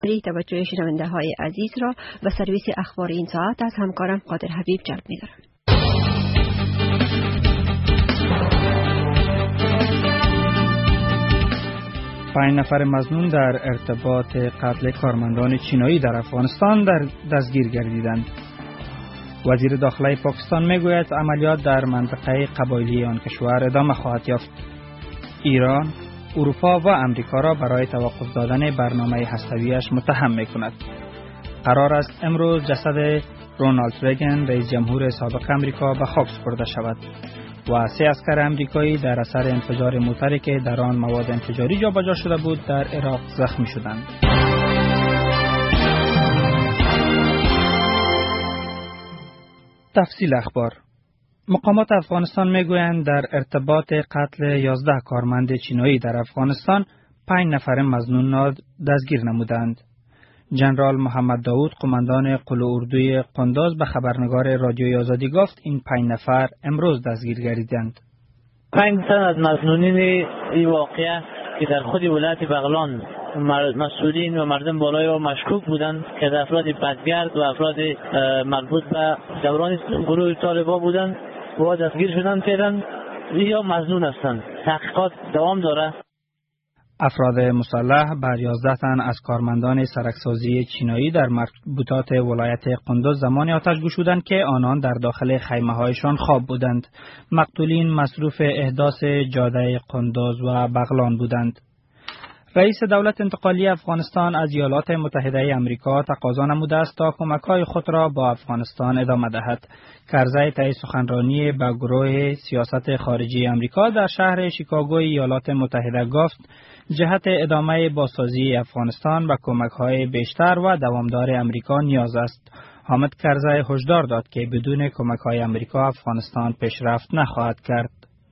توجه شنونده‌های عزیز را به سرویس اخبار این ساعت از همکارم قادر حبیب جلب می‌دارم. 5 نفر مظنون در ارتباط قتل کارمندان چینایی در افغانستان دستگیر گردیدند. وزیر داخله پاکستان میگوید عملیات در منطقه قبایلی آن کشور ادامه خواهد یافت. ایران، اروپا و امریکا را برای توقف دادن برنامه هسته‌ای‌اش متهم می‌کند. قرار است امروز جسد رونالد ریگن رئیس جمهور سابق امریکا به خاک سپرده شود و 3 عسکر امریکایی در اثر انفجار موتری که در آن مواد انفجاری جابجا شده بود در عراق زخمی شدند. تفصیل اخبار. مقامات افغانستان میگویند در ارتباط قتل 11 کارمند چینایی در افغانستان 5 نفر مظنون دستگیر نمودند. جنرال محمد داود، قماندان قل اردوی قنداز، به خبرنگار رادیوی آزادی گفت این 5 نفر امروز دستگیر گردیدند. 5 تن از مظنونین این واقعه که در خود ولایت بغلان مسئولین و مردم بالای و مشکوک بودند که افراد بدگرد و افراد مربوط به دوران گروه طالبان بودند و دستگیر شدند فعلا یا مظنون هستند. تحقیقات دوام داره. افراد مسلح بر 11 تن از کارمندان سرکسازی چینایی در مربوطات ولایت قندوز زمانی آتش گشودند که آنان در داخل خیمه‌هایشان خواب بودند. مقتولین مصروف احداث جاده قندوز و بغلان بودند. رئیس دولت انتقالی افغانستان از ایالات متحده آمریکا تقاضا نموده است تا کمک‌های خود را با افغانستان ادامه دهد. کرزی طی سخنرانی به گروه سیاست خارجی آمریکا در شهر شیکاگو ایالات متحده گفت جهت ادامه بازسازی افغانستان به کمک‌های بیشتر و دوامدار آمریکا نیاز است. حامد کرزی هشدار داد که بدون کمک‌های آمریکا افغانستان پیشرفت نخواهد کرد.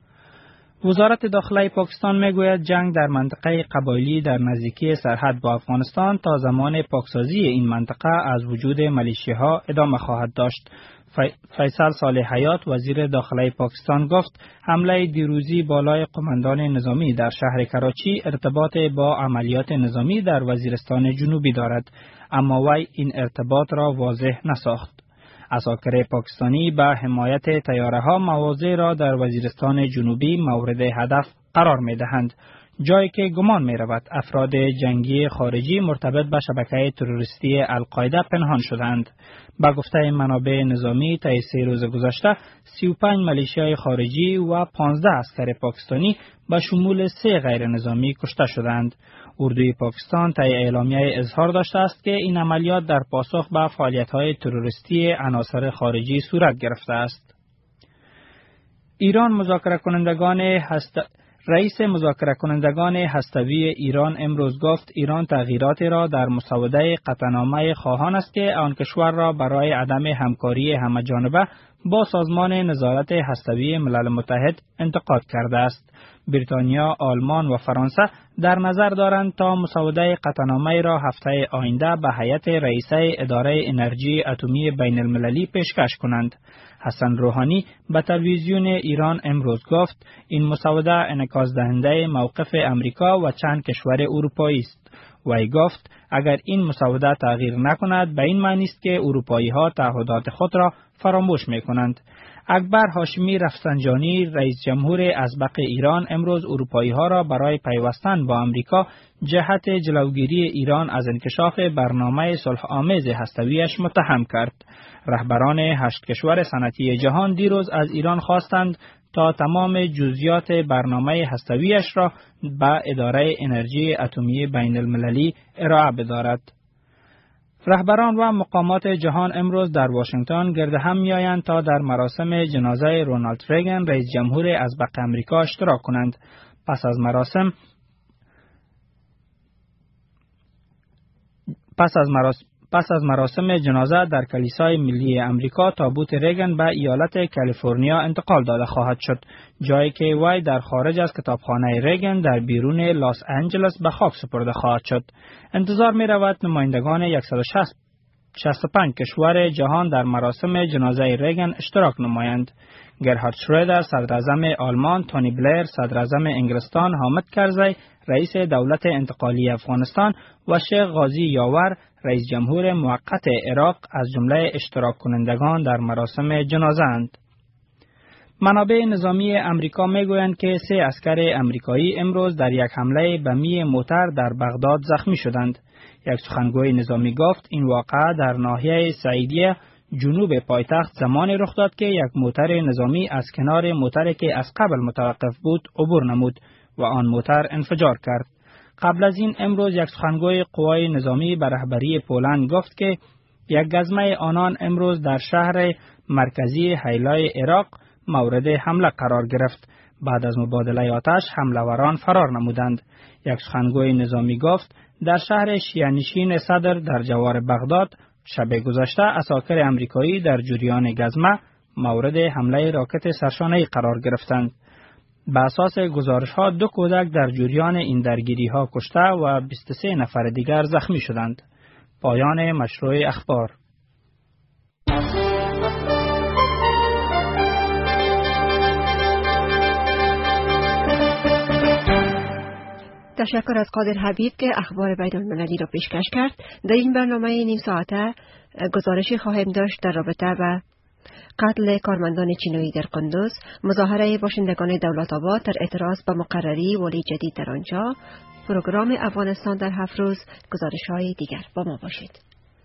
وزارت داخله پاکستان میگوید جنگ در منطقه قبایلی در نزدیکی سرحد با افغانستان تا زمان پاکسازی این منطقه از وجود ملیشیاها ادامه خواهد داشت. فیصل صالح حیات وزیر داخله پاکستان گفت حمله دیروزی بالای قماندان نظامی در شهر کراچی ارتباط با عملیات نظامی در وزیرستان جنوبی دارد، اما وی این ارتباط را واضح نساخت. عساکر پاکستانی به حمایت طیاره‌ها مواضع را در وزیرستان جنوبی مورد هدف قرار می‌دهند، جایی که گمان می‌رود افراد جنگی خارجی مرتبط به شبکه تروریستی القاعده پنهان شدند. به گفته منابع نظامی طی 3 روز گذشته 35 ملیشیای خارجی و 15 عسکر پاکستانی به شمول 3 غیر نظامی کشته شدند. اردوی پاکستان طی اعلامیه اظهار داشته است که این عملیات در پاسخ به فعالیت‌های تروریستی عناصر خارجی صورت گرفته است. رئیس مذاکره کنندگان هسته‌ای ایران امروز گفت ایران تغییراتی را در مسوده قطعنامه خواهان است که آن کشور را برای عدم همکاری همه‌جانبه با سازمان نظارت هسته‌ای ملل متحد انتقاد کرده است. بریتانیا، آلمان و فرانسه در نظر دارند تا مسوده قطعنامه را هفته آینده به هیئت رئیسه اداره انرژی اتمی بین المللی پیشکش کنند. حسن روحانی به تلویزیون ایران امروز گفت این مسوده انعکاس دهنده موقف امریکا و چند کشور اروپایی است. وی گفت اگر این مسوده تغییر نکند به این معنی است که اروپایی ها تعهدات خود را فراموش می کنند. اکبر هاشمی رفسنجانی رئیس جمهور ازبق ایران امروز اروپایی ها را برای پیوستن با امریکا جهت جلوگیری ایران از انکشاف برنامه صلح آمیز هسته‌ای‌اش متهم کرد. رهبران 8 کشور صنعتی جهان دیروز از ایران خواستند تا تمام جزئیات برنامه هسته‌ای‌اش را به اداره انرژی اتمی بین المللی ارائه بدارد. رهبران و مقامات جهان امروز در واشنگتن گرد هم می‌آیند تا در مراسم جنازه رونالد ریگن رئیس جمهور ازبق امریکا اشتراک کنند. پس از مراسم جنازه در کلیسای ملی امریکا تابوت ریگن به ایالت کالیفرنیا انتقال داده خواهد شد، جایی که وی در خارج از کتابخانه ریگن در بیرون لاس آنجلس به خاک سپرده خواهد شد. انتظار می رود نمایندگان 65 کشور جهان در مراسم جنازه ریگن اشتراک نمایند. گرهارد شرویدر صدر اعظم آلمان، تونی بلیر صدر اعظم انگلستان، حامد کرزی رئیس دولت انتقالی افغانستان و شیخ غازی یاور رئیس جمهور موقت عراق از جمله اشتراک کنندگان در مراسم جنازه اند. منابع نظامی امریکا میگویند که 3 عسکر امریکایی امروز در یک حمله بمی موتر در بغداد زخمی شدند. یک سخنگوی نظامی گفت این واقعه در ناحیه سعیدیه جنوب پایتخت زمانی رخ داد که یک موتر نظامی از کنار موتری که از قبل متوقف بود عبور نمود و آن موتر انفجار کرد. قبل از این امروز یک سخنگوی قوای نظامی به رهبری پولند گفت که یک گزمه آنان امروز در شهر مرکزی هیلای عراق مورد حمله قرار گرفت. بعد از مبادله آتش حمله‌وران فرار نمودند. یک سخنگوی نظامی گفت در شهر شیعه‌نشین صدر در جوار بغداد شب گذشته عساکر امریکایی در جریان گزمه مورد حمله راکت سرشانه‌ای قرار گرفتند. به اساس گزارش‌ها 2 کودک در جریان این درگیری‌ها کشته و 23 نفر دیگر زخمی شدند. پایان مشروع اخبار. تشکر از قادر حبیب که اخبار بین‌المللی را پیشکش کرد. در این برنامه نیم ساعته گزارشی خواهیم داشت در رابطه با قتل کارمندان چینایی در قندوز، مظاهره باشندگان دولت‌آباد در اعتراض به مقرری ولی جدید در آنجا، پروگرام افغانستان در 7 روز، گزارش‌های دیگر. با ما باشید.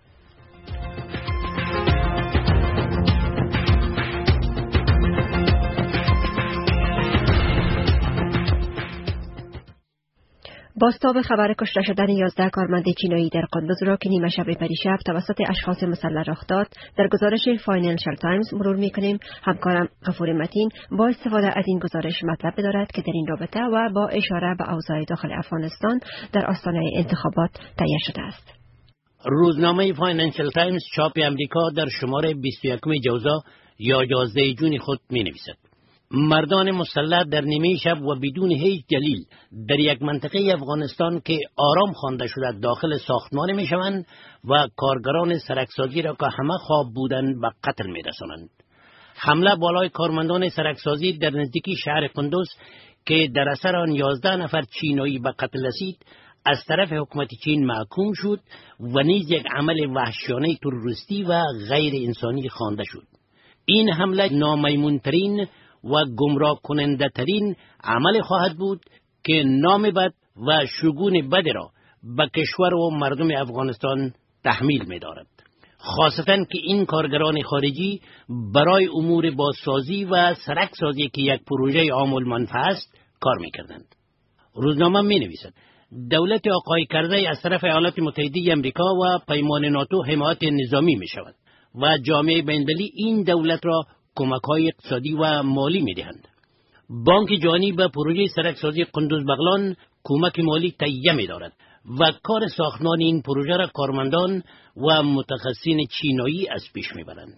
بازتاب خبر کشته شدن 11 کارمند چینایی در قندوز را که نیمه شب پریشب توسط اشخاص مسلح رخ داد در گزارش فاینانشل تایمز مرور می‌کنیم. همکارم غفور متین با استفاده از این گزارش مطلب دارد که در این رابطه و با اشاره به اوضاع داخل افغانستان در آستانه انتخابات تهیه شده است. روزنامه فاینانشل تایمز چاپ امریکا در شماره 21 جوزا یا 11 جون خود می‌نویسد: مردان مسلح در نیمه شب و بدون هیچ دلیل در یک منطقه افغانستان که آرام خوانده شده داخل ساختمان میشوند و کارگران سرکسازی را که همه خواب بودند به قتل میرسانند. حمله بالای کارمندان سرکسازی در نزدیکی شهر قندوز که در اثر آن 11 نفر چینایی به قتل رسید از طرف حکومت چین محکوم شد و نیز یک عمل وحشیانه تروریستی و غیر انسانی خوانده شد. این حمله نامیمونترین و گمراه کننده ترین عمل خواهد بود که نام بد و شگون بد را به کشور و مردم افغانستان تحمیل می دارد. خاصتاً که این کارگران خارجی برای امور بازسازی و سرکسازی که یک پروژه عام المنفعه است کار می کردند. روزنامه می نویسد: دولت آقای کرزی از طرف ایالات متحده امریکا و پیمان ناتو حمایت نظامی می شود و جامعه بین‌المللی این دولت را کمک‌های اقتصادی و مالی می‌دهند. بانک جهانی به پروژه سرکسازی قندوز بغلان کمک مالی تهیه می‌دارد و کار ساختمان این پروژه را کارمندان و متخصصین چینایی از پیش می‌برند.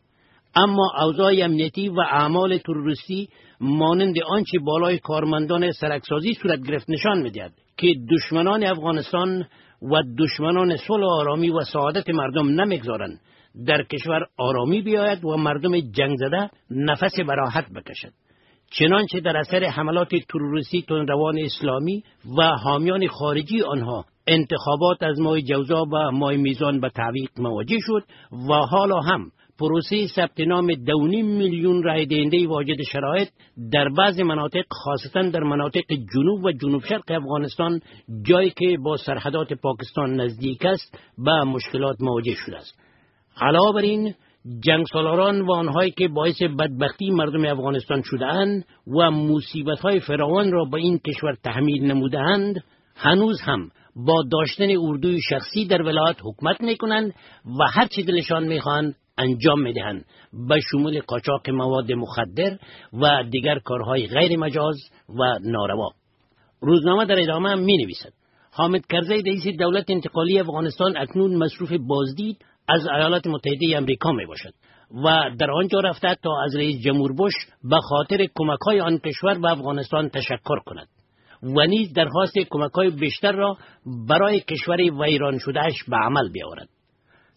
اما اوضاع امنیتی و اعمال تروریستی مانند آنچه بالای کارمندان سرکسازی صورت گرفت نشان می‌دهد که دشمنان افغانستان و دشمنان صلح و آرامی و سعادت مردم نمی‌گذارند در کشور آرامی بیاید و مردم جنگ زده نفس براحت بکشد. چنانچه در اثر حملات تروریستی تندروان اسلامی و حامیان خارجی آنها انتخابات از ماه جوزا و ماه میزان به تعویق مواجه شد و حالا هم پروسه ثبت نام 2.5 میلیون رای دهنده واجد شرایط در بعض مناطق، خاصتا در مناطق جنوب و جنوب شرق افغانستان، جایی که با سرحدات پاکستان نزدیک است، به مشکلات مواجه شده است. علاوه بر این، جنگ سالاران و آنهایی که باعث بدبختی مردم افغانستان شده‌اند و مصیبت‌های فراوان را به این کشور تحمیل نموده‌اند، هنوز هم با داشتن اردوی شخصی در ولایت حکومت می‌کنند و هر چی دلشان می‌خواهند انجام می‌دهند، به شمول قاچاق مواد مخدر و دیگر کارهای غیر مجاز و ناروا. روزنامه در ادامه می‌نویسد: حامد کرزی رئیس دولت انتقالی افغانستان اکنون مصروف بازدید از ایالات متحده امریکا می باشد و در آنجا رفته تا از رئیس جمهور بوش به خاطر کمک‌های آن کشور به افغانستان تشکر کند و نیز درخواست کمک‌های بیشتر را برای کشور ویران شدهش به عمل بیاورد.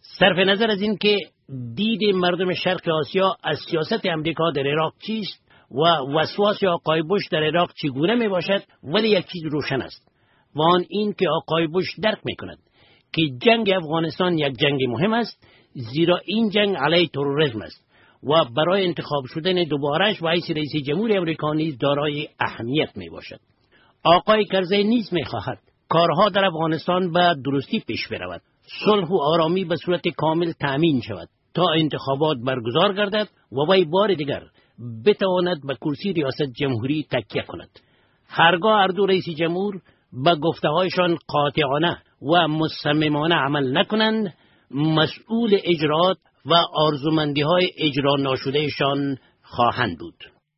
صرف نظر از این که دید مردم شرق آسیا از سیاست امریکا در عراق چیست و وسواس آقای بوش در عراق چگونه می باشد، ولی یک چیز روشن است و آن این که آقای بوش درک می کند که جنگ افغانستان یک جنگ مهم است، زیرا این جنگ علیه تروریسم است و برای انتخاب شدن دوبارهش و رئیس جمهور امریکا نیز دارای اهمیت می باشد. آقای کرزی نیز می خواهد کارها در افغانستان به درستی پیش برود، صلح و آرامی به صورت کامل تأمین شود تا انتخابات برگزار گردد و وی بار دیگر بتواند به کرسی ریاست جمهوری تکیه کند. هرگاه هر دو رئیس جمهور به گفته‌هایشان قاطعانه و مصممانه عمل نکنند، مسئول اجرات و آرزومندی‌های اجرا ناشدهشان خواهند بود.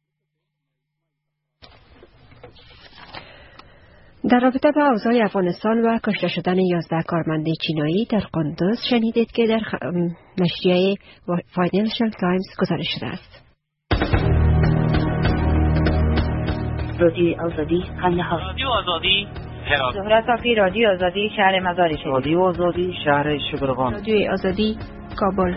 در رابطه با اوضاع افغانستان و کشته شدن 11 کارمند چینایی در قندوز شنیدید که در نشریه فاینانشل تایمز گزارش شده است. رادیو آزادی قندهار، رادیو آزادی هرات، زهره صافی رادیو آزادی شهر مزار شریف، رادیو آزادی شهر شبرغان، رادیو آزادی کابل.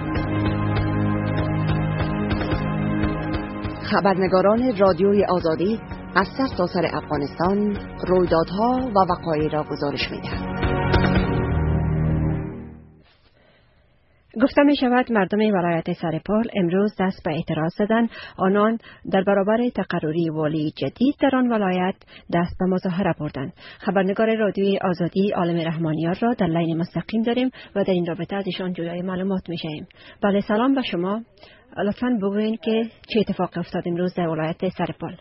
خبرنگاران رادیوی آزادی از سرتاسر افغانستان رویدادها و وقایع را گزارش می‌دهند. گفته می شود مردم ولایت سرپل امروز دست به اعتراض زدند. آنان در برابر تقرری والی جدید در آن ولایت دست به مظاهره بردند. خبرنگار رادیوی آزادی عالم رحمانیار را در لین مستقیم داریم و در این رابطه از ایشان جویای معلومات می‌شویم. بله، سلام به شما. لطفاً بگویید که چه اتفاقی افتاد امروز در ولایت سرپل؟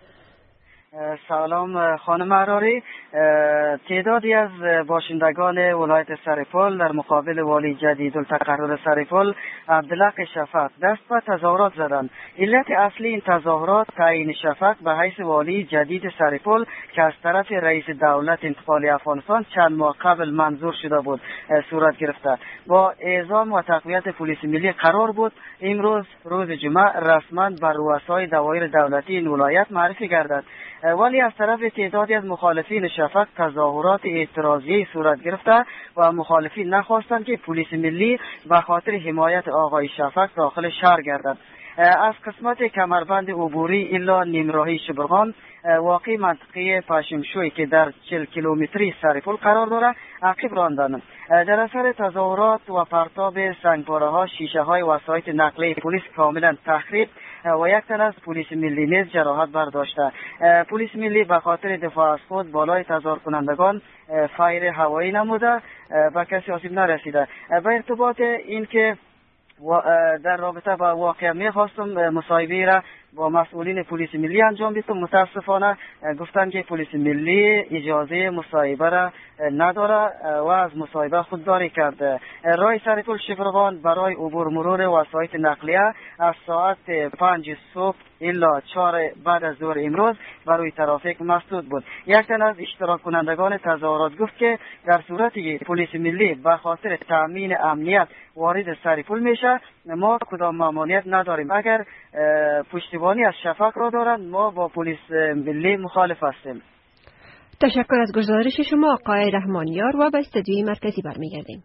سلام خانم عراری. تعدادی از باشندگان ولایت سرپل در مقابل والی جدید التقرر سرپل عبدالحق شفق دست به تظاهرات زدند. علت اصلی این تظاهرات تعیین شفق به حیث والی جدید سرپل که از طرف رئیس دولت انتقالی افغانستان چند ماه قبل منظور شده بود صورت گرفته. با اعزام و تقویت پلیس ملی قرار بود امروز روز جمعه رسما بر رؤسای دوایر دولتی این ولایت معرفی گردد. ولی از طرف تعدادی از مخالفین شفق تظاهرات اعتراضی صورت گرفته و مخالفین نخواستند که پلیس ملی به خاطر حمایت آقای شفق داخل شهر گردد. از قسمت کمربند عبوری الی نیمراهی شبرغان واقع منطقه پشمشوی که در 40 کیلومتری سرپل قرار دارد عقب راندند. در اثر تظاهرات و پرتاب سنگپاره‌ها شیشه‌های وسایط نقلیه پلیس کاملا تخریب و یک تن از پلیس ملی نیز جراحت برداشته. پلیس ملی به خاطر دفاع از خود بالای تظاهر کنندگان فایر هوایی نموده، به کسی آسیب نرسیده. به ارتباط این که در رابطه با واقعه میخواستم مصاحبه را با مسئولین پلیس ملی انجام بدم. متاسفانه گفتند که پلیس ملی اجازه مصاحبه را نداره و از مصاحبه خودداری کرده. راه سرپل شبرغان برای عبور مرور وسایط نقلیه از ساعت 5 صبح الی 4 بعد از ظهر امروز برای ترافیک مسدود بود. یک تن از اشتراک کنندگان تظاهرات گفت که در صورتی که پلیس ملی به خاطر تامین امنیت وارد سرپل میشه ما کدام ممانعت نداریم. اگر پشتیبانی از شفق را دارند ما با پلیس ملی مخالف هستیم. تشکر از گزارش شما آقای رحمانیار و به استودیوی مرکزی برمیگردیم.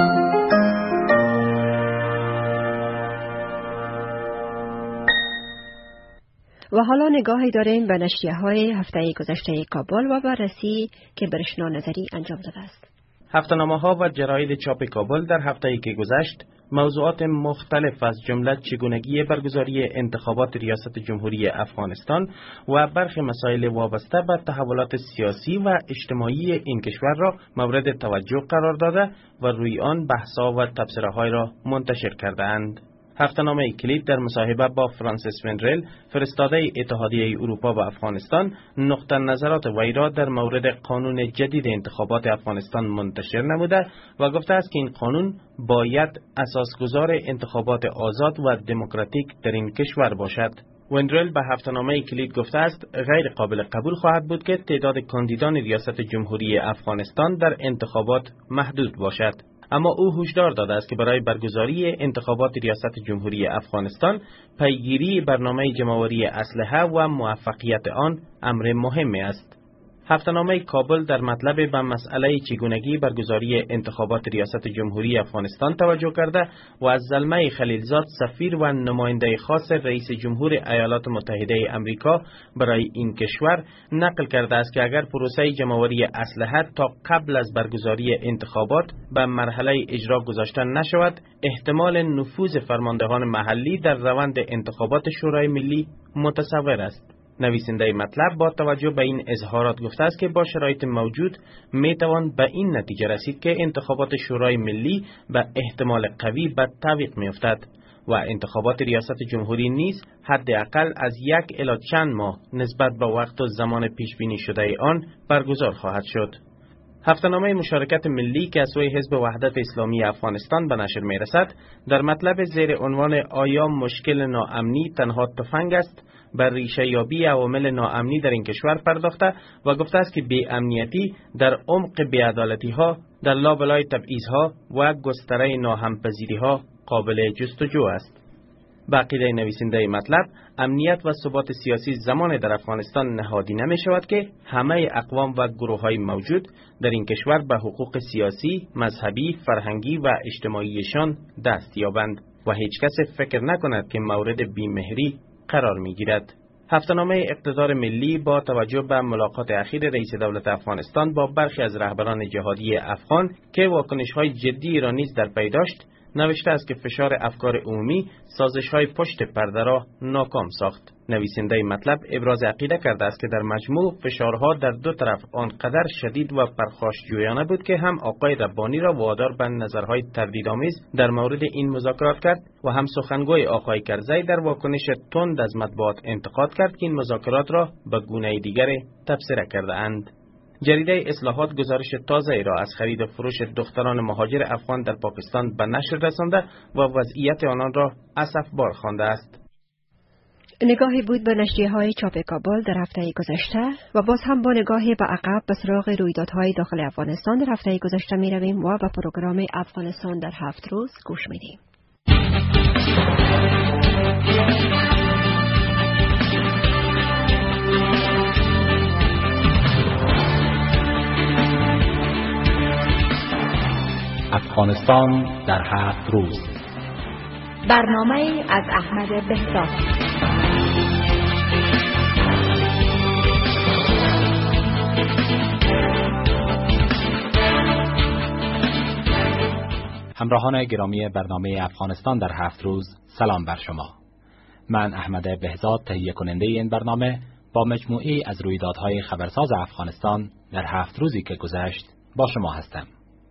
و حالا نگاهی داریم به نشریه‌های هفته گذشته کابل و بررسی که برشنا نظری انجام داده است. هفته‌نامه‌ها و جراید چاپ کابل در هفته‌ای که گذشت موضوعات مختلف از جمله چگونگی برگزاری انتخابات ریاست جمهوری افغانستان و برخی مسائل وابسته به تحولات سیاسی و اجتماعی این کشور را مورد توجه قرار داده و روی آن بحث‌ها و تبصره‌های را منتشر کرده‌اند. هفته‌نامه کلید در مصاحبه با فرانسیس وندرل فرستاده اتحادیه اروپا به افغانستان نقطه نظرات وی را در مورد قانون جدید انتخابات افغانستان منتشر نموده و گفته است که این قانون باید اساسگذار انتخابات آزاد و دموکراتیک در این کشور باشد. وندرل به هفته‌نامه کلید گفته است غیر قابل قبول خواهد بود که تعداد کاندیدان ریاست جمهوری افغانستان در انتخابات محدود باشد. اما او هشدار داده است که برای برگزاری انتخابات ریاست جمهوری افغانستان پیگیری برنامه جمع‌آوری اسلحه و موفقیت آن امر مهمی است. هفته‌نامه کابل در مطلب به مسئله چگونگی برگزاری انتخابات ریاست جمهوری افغانستان توجه کرده و از زلمه خلیلزاد سفیر و نماینده خاص رئیس جمهور ایالات متحده آمریکا برای این کشور نقل کرده است که اگر پروسه جمع‌آوری اسلحه تا قبل از برگزاری انتخابات به مرحله اجرا گذاشته نشود، احتمال نفوذ فرماندهان محلی در روند انتخابات شورای ملی متصور است. نویسنده مطلب با توجه به این اظهارات گفته است که با شرایط موجود میتوان به این نتیجه رسید که انتخابات شورای ملی به احتمال قوی به تعویق میافتد و انتخابات ریاست جمهوری نیز حداقل از 1 الی چند ماه نسبت به وقت و زمان پیش بینی شده آن برگزار خواهد شد. هفته‌نامه مشارکت ملی که از سوی حزب وحدت اسلامی افغانستان به نشر میرسد در مطلب زیر عنوان آیا مشکل ناامنی تنها تفنگ است بر ریشه یابی عوامل ناامنی در این کشور پرداخته و گفته است که بی‌امنیتی در عمق بی‌عدالتی‌ها، در لابلای تبعیض‌ها و گستره ناهمپذیری‌ها قابل جستجو است. به عقیده نویسنده مطلب، امنیت و ثبات سیاسی زمان در افغانستان نهادی نمی شود که همه اقوام و گروه‌های موجود در این کشور به حقوق سیاسی، مذهبی، فرهنگی و اجتماعیشان دست یابند و هیچ کس فکر نکند که مورد بیمهری قرار می گیرد. هفته‌نامه اقتدار ملی با توجه به ملاقات اخیر رئیس دولت افغانستان با برخی از رهبران جهادی افغان که واکنش‌های جدی را نیز در پی داشت، نوشته است که فشار افکار عمومی سازش‌های پشت پرده را ناکام ساخت. نویسنده مطلب ابراز عقیده کرده است که در مجموع فشارها در دو طرف آنقدر شدید و پرخاشجویانه بود که هم آقای ربانی را وادار به نظرهای تردیدآمیز در مورد این مذاکرات کرد و هم سخنگوی آقای کرزی در واکنش تند از مطبوعات انتقاد کرد که این مذاکرات را به گونه دیگر تفسیر کرده اند. جریده اصلاحات گزارش تازه را از خرید و فروش دختران مهاجر افغان در پاکستان به نشر رسانده و وضعیت آنان را اسفبار خوانده است. نگاهی بود به نشریه‌های چاپ کابل در هفته گذشته و باز هم با نگاهی به عقب به سراغ رویدادهای داخل افغانستان در هفته گذشته می رویم و به پروگرام افغانستان در 7 روز گوش میدیم. افغانستان در 7 روز. برنامه از احمد بهزاد. همراهان گرامی برنامه افغانستان در 7 روز، سلام بر شما. من احمد بهزاد، تهیه کننده این برنامه، با مجموعی از رویدادهای خبرساز افغانستان در 7 روزی که گذشت با شما هستم.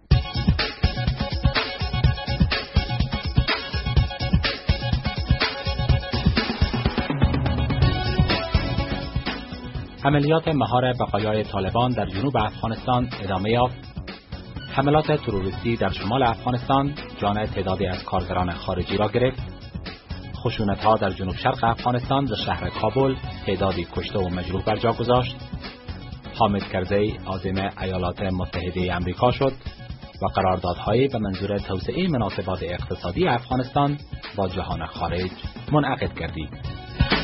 عملیات مهار بقایای طالبان در جنوب افغانستان ادامه یافت. حملات تروریستی در شمال افغانستان جان تعدادی از کارگران خارجی را گرفت. خشونت‌ها در جنوب شرق افغانستان و شهر کابل تعدادی کشته و مجروح بر جا گذاشت. حامد کرزی عازم ایالات متحده آمریکا شد و قراردادهایی به منظور توسعه مناسبات اقتصادی افغانستان با جهان خارج منعقد گردید.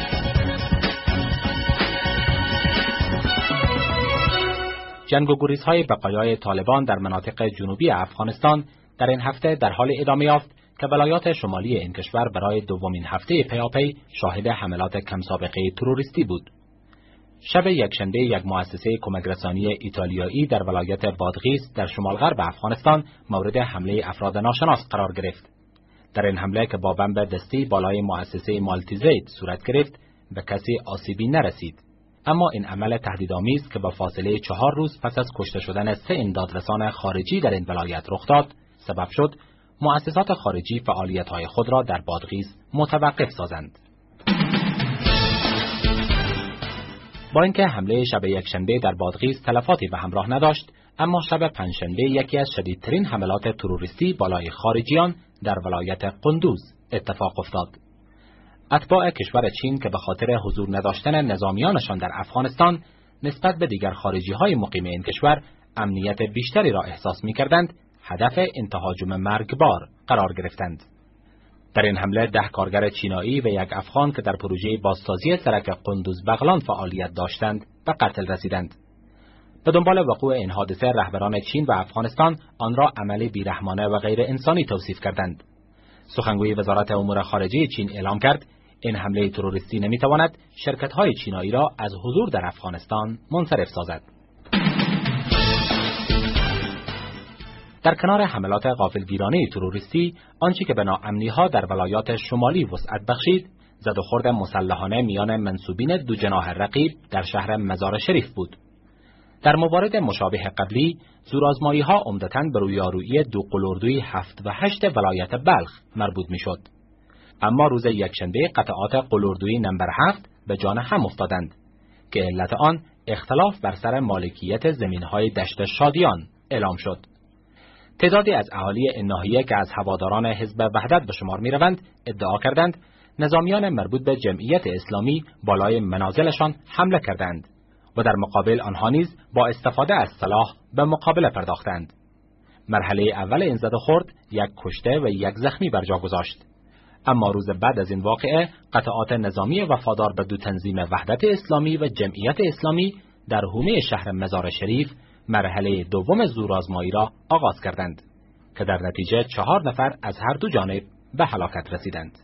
جنگ و گریزهای بقایای طالبان در مناطق جنوبی افغانستان در این هفته در حال ادامه یافت که ولایات شمالی این کشور برای دومین هفته پیاپی شاهد حملات کم سابقه تروریستی بود. شب یکشنبه یک مؤسسه کمک‌رسانی ایتالیایی در ولایت بادغیس در شمال غرب افغانستان مورد حمله افراد ناشناس قرار گرفت. در این حمله که با بمب دستی بالای مؤسسه مالتیزید صورت گرفت، به کسی آسیبی نرسید. اما این عمل تهدیدآمیز که با فاصله 4 روز پس از کشته شدن 3 امدادرسان خارجی در این ولایت رخ داد، سبب شد مؤسسات خارجی فعالیت‌های خود را در بادغیس متوقف سازند. با اینکه حمله شب یکشنبه در بادغیس تلفاتی به همراه نداشت، اما شب پنجشنبه یکی از شدیدترین حملات تروریستی بالای خارجیان در ولایت قندوز اتفاق افتاد. اتباع کشور چین که به خاطر حضور نداشتن نظامیانشان در افغانستان نسبت به دیگر خارجی‌های مقیم این کشور امنیت بیشتری را احساس می‌کردند، هدف انتهاجم مرگبار قرار گرفتند. در این حمله 10 کارگر چینایی و 1 افغان که در پروژه بازسازی سرک قندوز بغلان فعالیت داشتند به قتل رسیدند. به دنبال وقوع این حادثه رهبران چین و افغانستان آن را عملی بیرحمانه و غیر انسانی توصیف کردند. سخنگوی وزارت امور خارجه چین اعلام کرد این حمله تروریستی نمیتواند شرکت‌های چینایی را از حضور در افغانستان منصرف سازد. در کنار حملات غافلگیرانه تروریستی، آنچه که به ناامنی‌ها در ولایات شمالی وسعت بخشید، زد و خورد مسلحانه میان منسوبین دو جناح رقیب در شهر مزار شریف بود. در موارد مشابه قبلی، زورآزمایی‌ها عمدتاً به رویارویی دو قلوردوی 7 و 8 ولایت بلخ مربوط می‌شد. اما روز یکشنبه قطعات قلوردوی نمبر 7 به جان هم افتادند که علت آن اختلاف بر سر مالکیت زمین‌های دشت شادیان اعلام شد. تعدادی از اهالی این ناحیه که از هواداران حزب وحدت به شمار می‌روند ادعا کردند نظامیان مربوط به جمعیت اسلامی بالای منازلشان حمله کردند و در مقابل آنها نیز با استفاده از سلاح به مقابله پرداختند. مرحله اول این زد و خورد یک کشته و یک زخمی بر جا گذاشت. اما روز بعد از این واقعه قطعات نظامی وفادار به دو تنظیم وحدت اسلامی و جمعیت اسلامی در حومه شهر مزار شریف مرحله دوم زورآزمایی را آغاز کردند که در نتیجه 4 نفر از هر دو جانب به هلاکت رسیدند.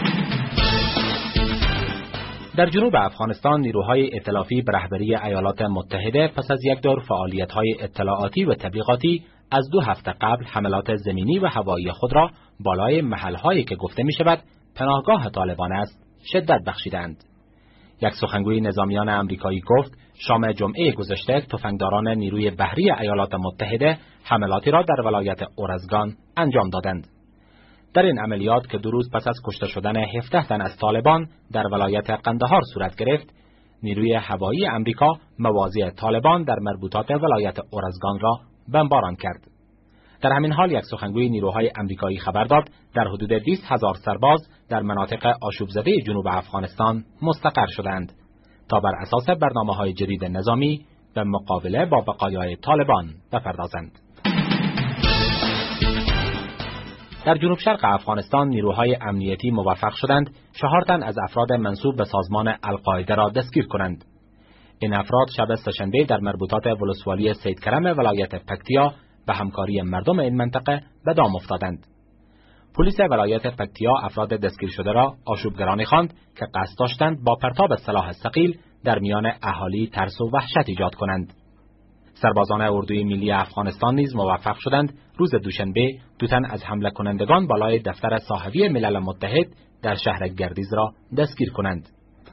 در جنوب افغانستان نیروهای ائتلافی به رهبری ایالات متحده پس از یک دور فعالیت‌های اطلاعاتی و تبلیغاتی از 2 هفته قبل حملات زمینی و هوایی خود را بالای محل‌هایی که گفته می‌شود پناهگاه طالبان است شدت بخشیدند. یک سخنگوی نظامیان آمریکایی گفت شام جمعه گذشته تفنگداران نیروی بحری ایالات متحده حملاتی را در ولایت اورزگان انجام دادند. در این عملیات که 2 روز پس از کشته شدن 17 تن از طالبان در ولایت قندهار صورت گرفت، نیروی هوایی آمریکا موازی طالبان در مربوطات ولایت اورزگان را بمباران کرد. در همین حال یک سخنگوی نیروهای آمریکایی خبر داد در حدود 20,000 سرباز در مناطق آشوب‌زده جنوب افغانستان مستقر شدند تا بر اساس برنامه‌های جدید نظامی به مقابله با بقایای طالبان بپردازند. در جنوب شرق افغانستان نیروهای امنیتی موفق شدند 4 تن از افراد منسوب به سازمان القاعده را دستگیر کنند. این افراد شب سه‌شنبه در مربوطات ولسوالی سیدکرم ولایت پکتیا به همکاری مردم این منطقه به دام افتادند. پلیس ولایت پکتیا افراد دستگیر شده را آشوبگرانی خواند که قصد داشتند با پرتاب سلاح ثقیل در میان اهالی ترس و وحشت ایجاد کنند. سربازان اردوی ملی افغانستان نیز موفق شدند روز دوشنبه 2 تن از حمله کنندگان بالای دفتر صحفی ملل متحد در شهر گردیز را دستگیر کنند.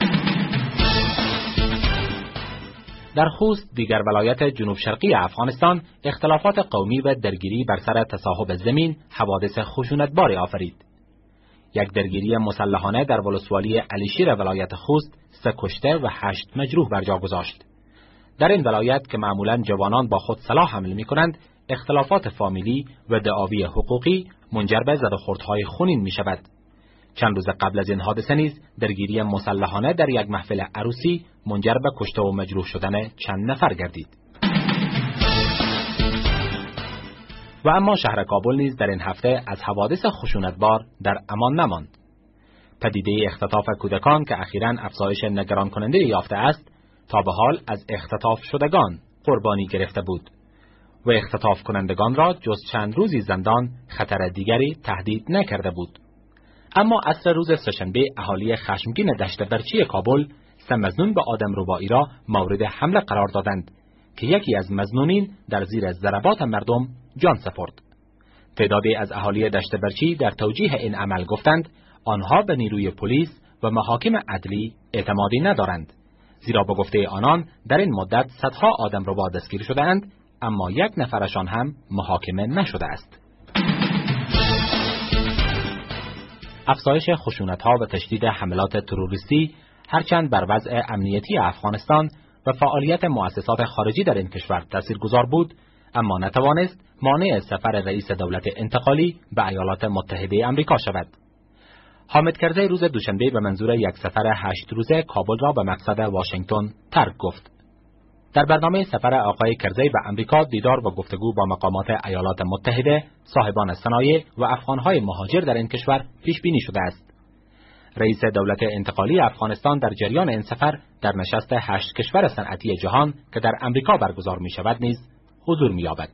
در خوست دیگر ولایت جنوب شرقی افغانستان اختلافات قومی و درگیری بر سر تصاحب زمین حوادث خشونتباری آفرید. یک درگیری مسلحانه در ولسوالی علیشیر ولایت خوست 3 کشته و 8 مجروح بر جا گذاشت. در این ولایت که معمولاً جوانان با خود سلاح حمل می‌کنند، اختلافات فامیلی و دعاوی حقوقی منجر به زدوخوردهای خونین می‌شود. چند روز قبل از این حادثه نیز درگیری مسلحانه در یک محفل عروسی منجر به کشته و مجروح شدن چند نفر گردید. و اما شهر کابل نیز در این هفته از حوادث خشونتبار در امان نماند. پدیده اختطاف کودکان که اخیراً افزایش نگران کننده یافته است، تا به حال از اختطاف شدگان قربانی گرفته بود و اختطاف کنندگان را جز چند روزی زندان خطر دیگری تهدید نکرده بود. اما عصر روز سه‌شنبه اهالی خشمگین دشت برچی کابل 3 مظنون به آدمربایی را مورد حمله قرار دادند که یکی از مظنونین در زیر ضربات مردم جان سپرد. تعدادی از اهالی دشت برچی در توجیه این عمل گفتند آنها به نیروی پلیس و محاکم عدلی اعتمادی ندارند، زیرا به گفته آنان در این مدت صدها آدمربا دستگیر شده‌اند اما 1 نفرشان هم محاکمه نشده است. افزایش خشونت‌ها و تشدید حملات تروریستی هرچند بر وضع امنیتی افغانستان و فعالیت مؤسسات خارجی در این کشور تاثیرگذار بود، اما نتوانست مانع سفر رئیس دولت انتقالی به ایالات متحده آمریکا شود. حامد کرزی روز دوشنبه به منظور یک سفر 8 روزه کابل را به مقصد واشنگتن ترک گفت. در برنامه سفر آقای کرزی به آمریکا دیدار و گفتگو با مقامات ایالات متحده، صاحبان صنایع و افغانهای مهاجر در این کشور پیش بینی شده است. رئیس دولت انتقالی افغانستان در جریان این سفر در نشست 8 کشور صنعتی جهان که در امریکا برگزار می شود نیز حضور می یابد.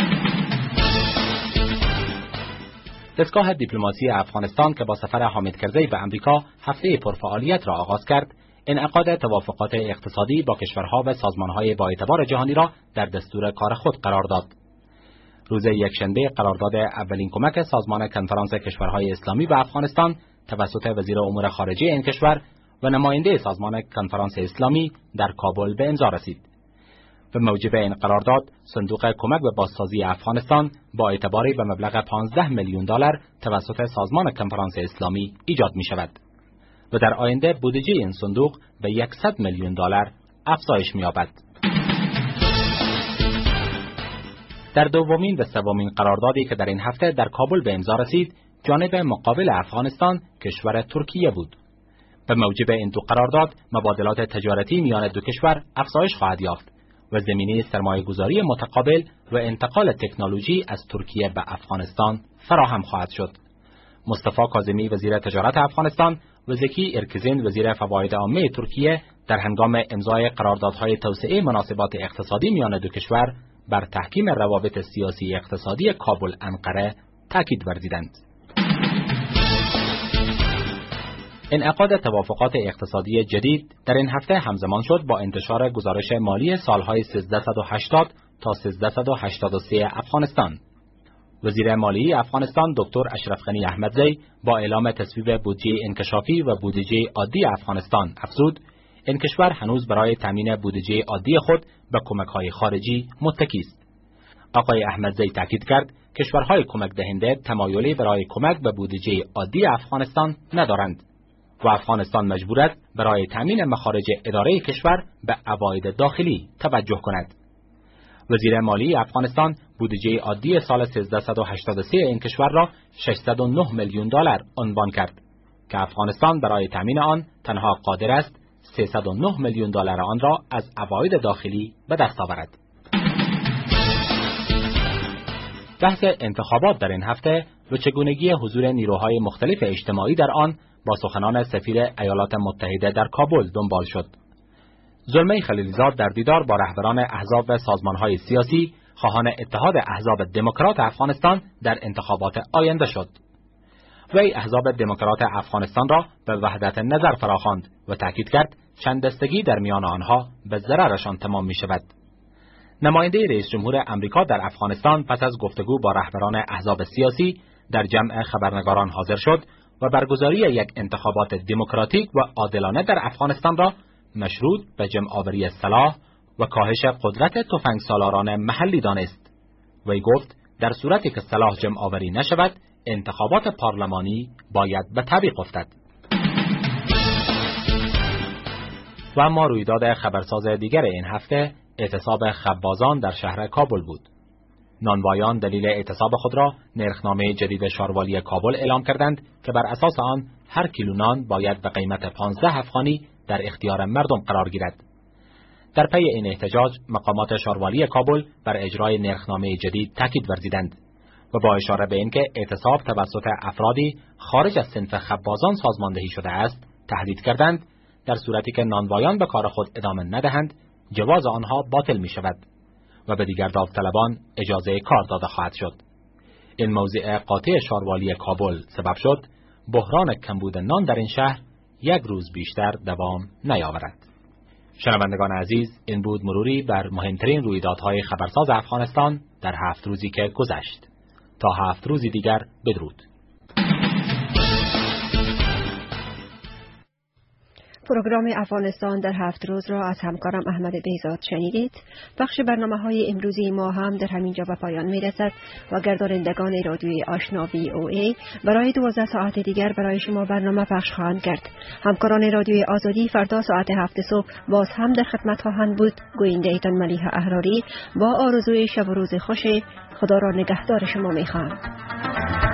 دستگاه دیپلماسی افغانستان که با سفر حامد کرزی به امریکا هفته پرفعالیت را آغاز کرد، انعقاد توافقات اقتصادی با کشورها و سازمانهای با اعتبار جهانی را در دستور کار خود قرار داد. روز یکشنبه قرارداد اولین کمک سازمان کنفرانس کشورهای اسلامی به افغانستان توسط وزیر امور خارجه این کشور و نماینده سازمان کنفرانس اسلامی در کابل به امضا رسید. به موجب این قرارداد صندوق کمک به بازسازی افغانستان با اعتباری به مبلغ 15 میلیون دلار توسط سازمان کنفرانس اسلامی ایجاد می شود و در آینده بودجه این صندوق به 100 میلیون دلار افزایش می یابد. در دومین و سومین قراردادی که در این هفته در کابل به امضا رسید، جانب مقابل افغانستان کشور ترکیه بود. به موجب این دو قرارداد مبادلات تجارتی میان دو کشور افزایش خواهد یافت و زمینه سرمایه‌گذاری متقابل و انتقال تکنولوژی از ترکیه به افغانستان فراهم خواهد شد. مصطفی کاظمی وزیر تجارت افغانستان و زکی ارکزین وزیر فواید عامه ترکیه در هنگام امضای قراردادهای توسعه مناسبات اقتصادی میان دو کشور بر تحکیم روابط سیاسی اقتصادی کابل انقره تاکید ورزیدند. انعقاد توافقات اقتصادی جدید در این هفته همزمان شد با انتشار گزارش مالی سالهای 1380 تا 1383 افغانستان. وزیر مالی افغانستان دکتر اشرف غنی احمدزی با اعلام تصویب بودجه انکشافی و بودجه عادی افغانستان افزود این کشور هنوز برای تامین بودجه عادی خود به کمک‌های خارجی متکی است. آقای احمدزی تاکید کرد کشورهای کمک دهنده تمایلی برای کمک به بودجه عادی افغانستان ندارند و افغانستان مجبور است برای تامین مخارج اداره کشور به عواید داخلی توجه کند. وزیر مالی افغانستان بودجه عادی سال 1383 این کشور را 609 میلیون دلار عنوان کرد که افغانستان برای تامین آن تنها قادر است 309 میلیون دلار آن را از عواید داخلی به دست آورد. بحث انتخابات در این هفته و چگونگی حضور نیروهای مختلف اجتماعی در آن با سخنان سفیر ایالات متحده در کابل دنبال شد. زلمه خلیلزاد در دیدار با رهبران احزاب و سازمانهای سیاسی خواهان اتحاد احزاب دموکرات افغانستان در انتخابات آینده شد. وی احزاب دموکرات افغانستان را به وحدت نظر فراخواند و تاکید کرد چند دستگی در میان آنها به ضررشان تمام می شود. نماینده رئیس جمهور امریکا در افغانستان پس از گفتگو با رهبران احزاب سیاسی در جمع خبرنگاران حاضر شد و برگزاری یک انتخابات دموکراتیک و عادلانه در افغانستان را مشروط به جمع‌آوری سلاح و کاهش قدرت تفنگسالاران محلی دانست. وی گفت در صورتی که سلاح جمع‌آوری نشود انتخابات پارلمانی باید به تعویق افتد. و اما رویداد خبرساز دیگر این هفته اعتصاب خبازان در شهر کابل بود. نانوایان دلیل اعتصاب خود را نرخنامه جدید شاروالی کابل اعلام کردند که بر اساس آن هر کیلو نان باید به قیمت 15 افغانی در اختیار مردم قرار گیرد. در پی این احتجاج مقامات شاروالی کابل بر اجرای نرخنامه جدید تاکید ورزیدند و با اشاره به اینکه اعتصاب توسط افرادی خارج از صنف خبازان سازماندهی شده است تهدید کردند در صورتی که نانوایان به کار خود ادامه ندهند جواز آنها باطل می شود و به دیگر داوطلبان اجازه کار داده خواهد شد. این موضوع قاطع شاروالی کابل سبب شد بحران کمبود نان در این شهر یک روز بیشتر دوام نیاورد. شنوندگان عزیز، این بود مروری بر مهمترین رویدادهای خبرساز افغانستان در 7 روزی که گذشت. تا 7 روزی دیگر بدرود. پروگرام افغانستان در 7 روز را از همکارم احمد بیزاد شنیدید. بخش برنامه‌های امروزی ما هم در همینجا به پایان می‌رسد و گردانندگان رادیوی آشنا VOA برای 12 ساعت دیگر برای شما برنامه پخش خواهند کرد. همکاران رادیوی آزادی فردا ساعت 7 صبح باز هم در خدمت خواهند بود. گوینده ایتان ملیح احراری با آرزوی شب و روز خوش. خدا را نگهدار شما می‌خواهم.